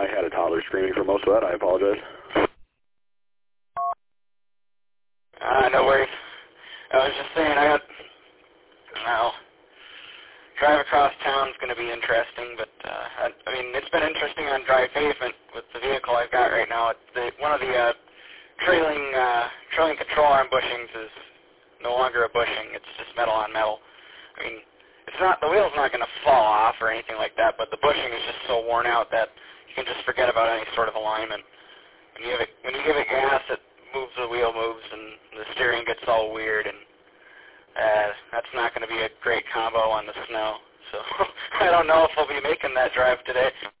I had a toddler screaming for most of that. I apologize. No worries. I was just saying, well, drive across town is going to be interesting, but, I mean, it's been interesting on dry pavement with the vehicle I've got right now. One of the trailing control arm bushings is no longer a bushing. It's just metal on metal. I mean, the wheel's not going to fall off or anything like that, but the bushing is just so worn out that you can just forget about any sort of alignment. When you give it gas, it moves, the wheel moves, and the steering gets all weird, and that's not going to be a great combo on the snow. So I don't know if I'll be making that drive today.